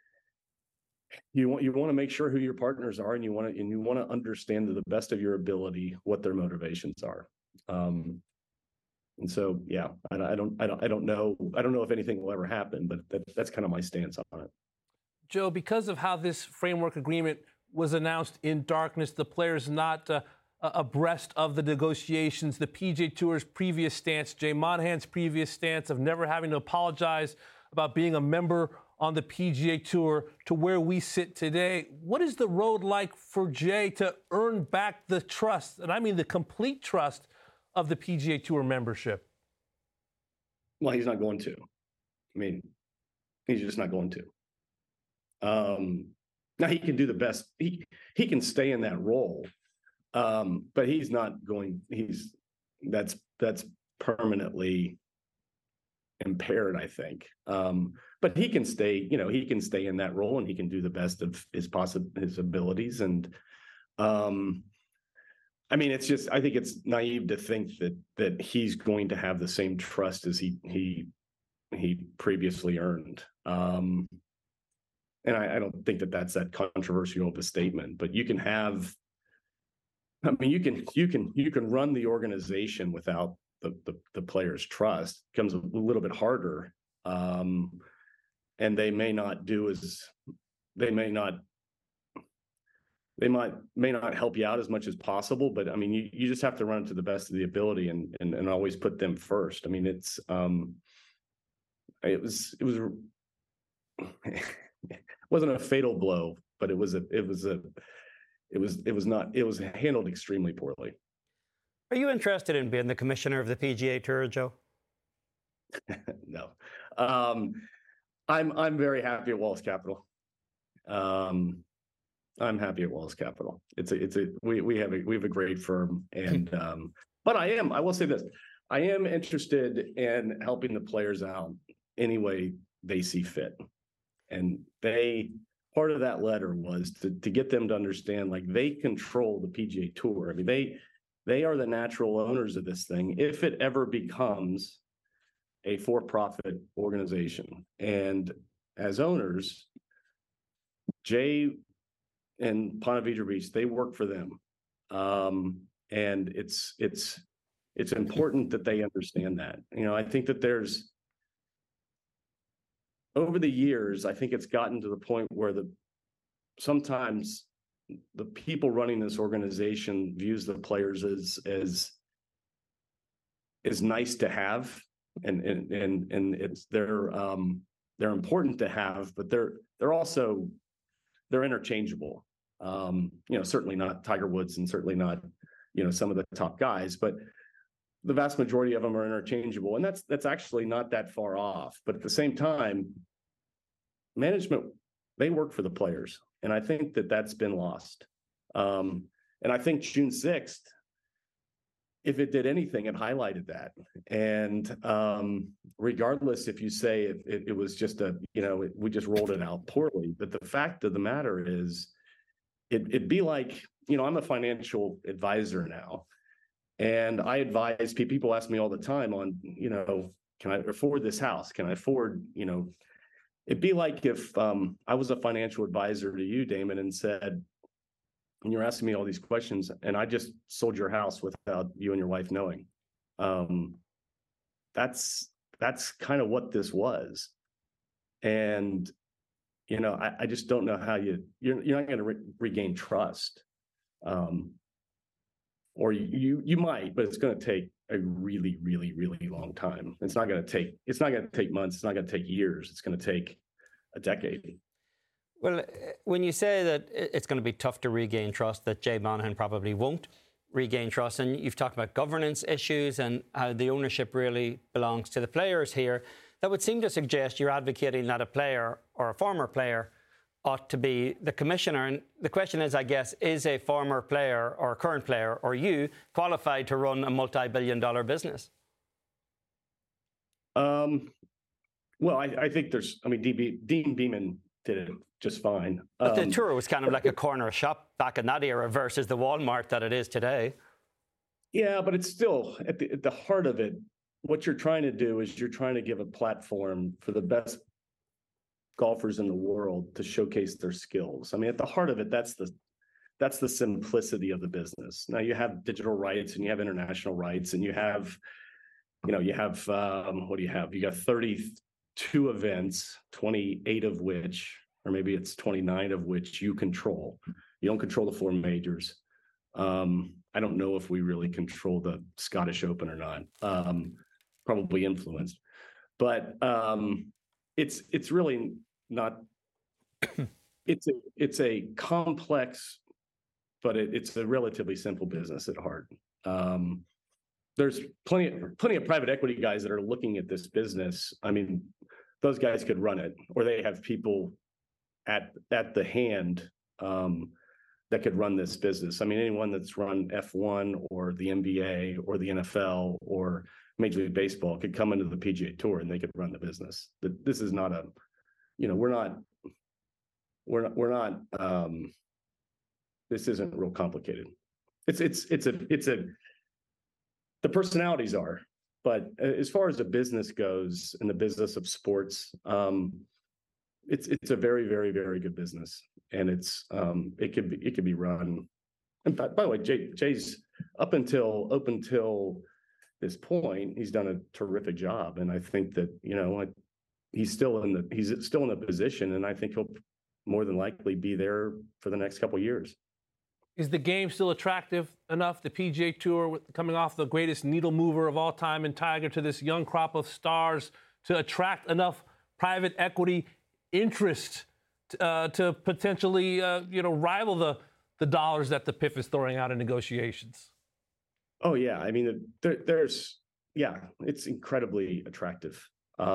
want to make sure who your partners are, and you want to understand to the best of your ability what their motivations are. And so, yeah, I don't know if anything will ever happen, but that's kind of my stance on it. Joe, because of how this framework agreement was announced in darkness, the players not abreast of the negotiations, the PGA Tour's previous stance, Jay Monahan's previous stance of never having to apologize about being a member on the PGA Tour, to where we sit today. What is the road like for Jay to earn back the trust, and I mean the complete trust, of the PGA Tour membership? Well, he's not going to. I mean, he's just not going to. Now he can do the best. He can stay in that role, but he's not going. That's permanently impaired, I think. But he can stay. He can stay in that role, and he can do the best of his abilities. And I mean, it's just. I think it's naive to think that he's going to have the same trust as he previously earned. And I don't think that's that controversial of a statement, but you can have. I mean, you can run the organization without the players' trust. It becomes a little bit harder, and they may not help you out as much as possible. But I mean, you just have to run it to the best of the ability and always put them first. I mean, it wasn't a fatal blow, but it was handled extremely poorly. Are you interested in being the commissioner of the PGA Tour, Joe? No. I'm very happy at Wallace Capital. I'm happy at Wallace Capital. We have a great firm, and but I will say this. I am interested in helping the players out any way they see fit. And part of that letter was to get them to understand, like, they control the PGA Tour. I mean, they are the natural owners of this thing if it ever becomes a for-profit organization. And as owners, Jay and Ponte Vedra Beach, they work for them. And it's It's important that they understand that. I think that over the years, I think it's gotten to the point where sometimes the people running this organization views the players as nice to have, and they're important to have, but they're interchangeable. Certainly not Tiger Woods, and certainly not some of the top guys, but the vast majority of them are interchangeable, and that's actually not that far off. But at the same time, management, they work for the players, and I think that's been lost. And I think June 6th, if it did anything, it highlighted that. And regardless if you say it was just we just rolled it out poorly, but the fact of the matter is, it'd be like, I'm a financial advisor now, and I advise people. Ask me all the time on, can I afford this house? Can I afford, it'd be like if I was a financial advisor to you, Damon, and said, and you're asking me all these questions, and I just sold your house without you and your wife knowing. That's kind of what this was. And, I just don't know how you're not going to regain trust. Or you might, but it's going to take a really, really, really long time. It's not going to take months. It's not going to take years. It's going to take a decade. Well, when you say that it's going to be tough to regain trust, that Jay Monahan probably won't regain trust, and you've talked about governance issues and how the ownership really belongs to the players here, that would seem to suggest you're advocating that a player or a former player ought to be the commissioner. And the question is, I guess, is a former player or a current player or you qualified to run a multi-billion-dollar business? Well, I think Dean Beeman did it just fine. But the tour was kind of like a corner shop back in that era versus the Walmart that it is today. Yeah, but it's still at the heart of it. What you're trying to do is you're trying to give a platform for the best golfers in the world to showcase their skills. I mean, at the heart of it, that's the simplicity of the business. Now you have digital rights and you have international rights, and you have what do you have? You got 32 events, 28 of which, or maybe it's 29 of which you control. You don't control the 4 majors. I don't know if we really control the Scottish Open or not. Probably influenced, but it's really not. It's a complex, but it's a relatively simple business at heart. There's plenty of private equity guys that are looking at this business. I mean, those guys could run it, or they have people at the hand that could run this business. I mean, anyone that's run F1 or the NBA or the NFL or Major League Baseball could come into the PGA Tour and they could run the business. This is not this isn't real complicated. The personalities are, but as far as the business goes, in the business of sports, it's a very, very, very good business, and it could be run. And by the way, Jay's up until this point, he's done a terrific job, and I think that he's still in the position, and I think he'll more than likely be there for the next couple of years. Is the game still attractive enough? The PGA Tour, coming off the greatest needle mover of all time in Tiger, to this young crop of stars, to attract enough private equity interest to potentially rival the dollars that the PIF is throwing out in negotiations? Oh yeah, I mean it's incredibly attractive.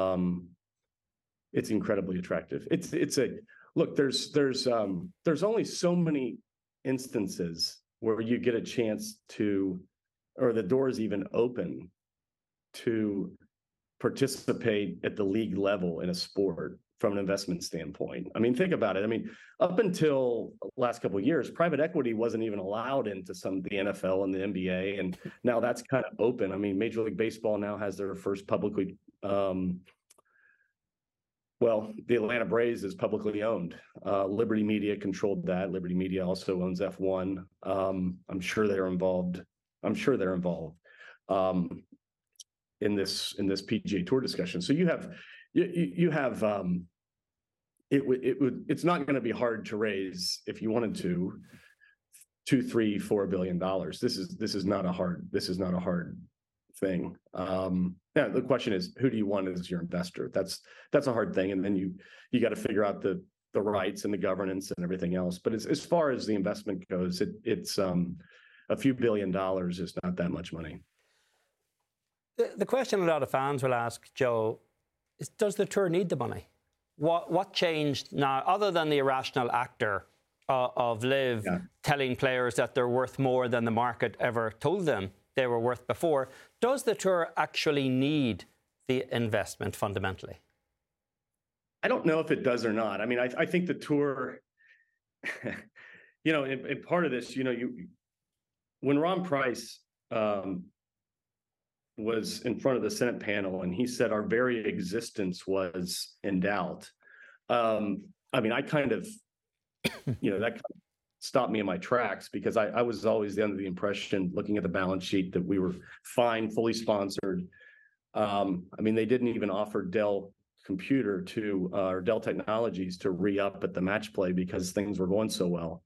It's incredibly attractive. There's only so many instances where you get a chance to, or the doors even open to participate at the league level in a sport from an investment standpoint. I mean, think about it. I mean, up until the last couple of years, private equity wasn't even allowed into the NFL and the NBA, and now that's kind of open. I mean, Major League Baseball now has their first publicly. The Atlanta Braves is publicly owned. Liberty Media controlled that. Liberty Media also owns F1. I'm sure they're involved. in this PGA Tour discussion. So you have it's not going to be hard to raise if you wanted to $2, $3, $4 billion. This is not a hard thing. Yeah, the question is, who do you want as your investor? That's a hard thing, and then you got to figure out the rights and the governance and everything else. But as far as the investment goes, it's a few $1 billion is not that much money. The question a lot of fans will ask, Joe, is does the tour need the money? What changed now, other than the irrational actor of LIV telling players that they're worth more than the market ever told them they were worth before? Does the tour actually need the investment fundamentally? I don't know if it does or not. I mean, I think the tour, in part of this, when Ron Price was in front of the Senate panel and he said our very existence was in doubt. I mean, I kind of, that kind of stopped me in my tracks, because I was always under the impression, looking at the balance sheet, that we were fine, fully sponsored. I mean, they didn't even offer Dell or Dell Technologies to re-up at the match play because things were going so well.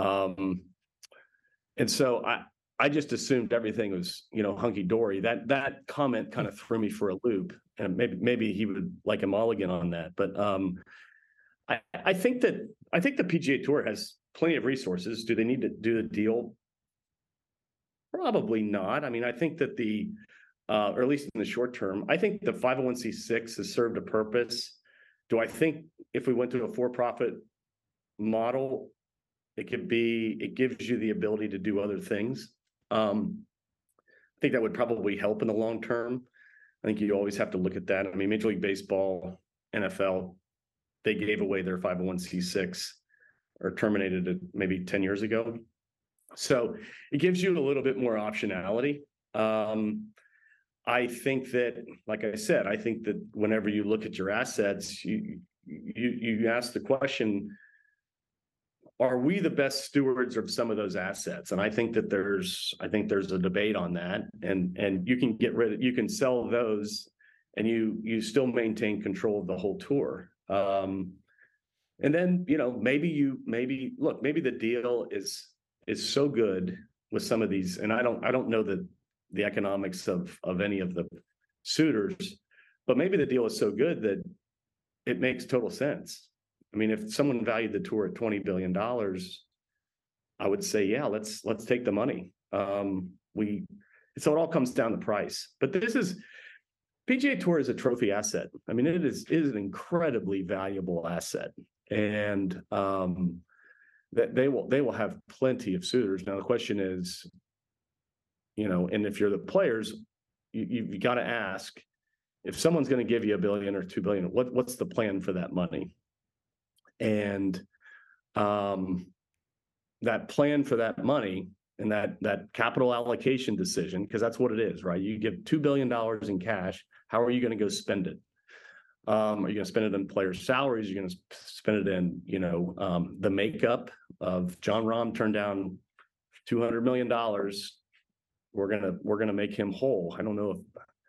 And so I just assumed everything was, hunky dory. That comment kind of threw me for a loop, and maybe he would like a mulligan on that. But I think the PGA Tour has plenty of resources. Do they need to do the deal? Probably not. I mean, I think that or at least in the short term, I think the 501c6 has served a purpose. Do I think if we went to a for-profit model, it gives you the ability to do other things? I think that would probably help in the long term. I think you always have to look at that. I mean, Major League Baseball, NFL, they gave away their 501c6 or terminated it maybe 10 years ago. So it gives you a little bit more optionality. I think that, like I said, I think that whenever you look at your assets, you ask the question, are we the best stewards of some of those assets? And I think that there's a debate on that, and you can sell those and you still maintain control of the whole tour. And then, maybe the deal is so good with some of these, and I don't know the economics of any of the suitors, but maybe the deal is so good that it makes total sense. I mean, if someone valued the tour at $20 billion, I would say, yeah, let's take the money. So it all comes down to price. But PGA Tour is a trophy asset. I mean, it is an incredibly valuable asset, and that they will have plenty of suitors. Now the question is, and if you're the players, you got to ask, if someone's going to give you $1 billion or $2 billion, what's the plan for that money? And that plan for that money and that capital allocation decision, because that's what it is, right? You give $2 billion in cash. How are you going to go spend it? Are you going to spend it in players' salaries? Are you going to spend it in, the makeup of Jon Rahm turned down $200 million. We're gonna make him whole. I don't know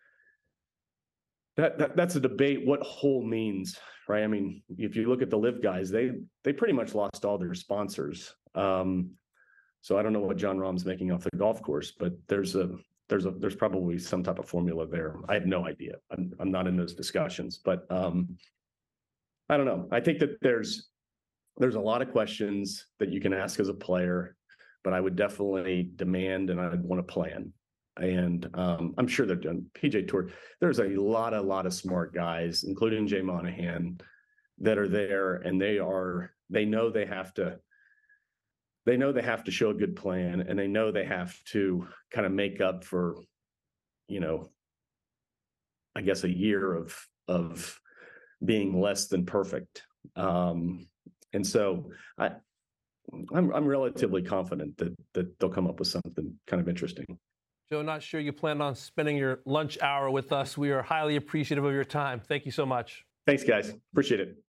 if that's a debate. What whole means, right? I mean, if you look at the LIV guys, they pretty much lost all their sponsors. So I don't know what Jon Rahm's making off the golf course, but there's probably some type of formula there. I have no idea. I'm not in those discussions, but I don't know. I think that there's a lot of questions that you can ask as a player, but I would definitely demand and I'd want to plan. And I'm sure they're doing PGA Tour. There's a lot of smart guys, including Jay Monahan, that are there, and they know they have to show a good plan, and they know they have to kind of make up for, I guess a year of being less than perfect. And so I'm relatively confident that they'll come up with something kind of interesting. Joe, not sure you plan on spending your lunch hour with us. We are highly appreciative of your time. Thank you so much. Thanks, guys. Appreciate it.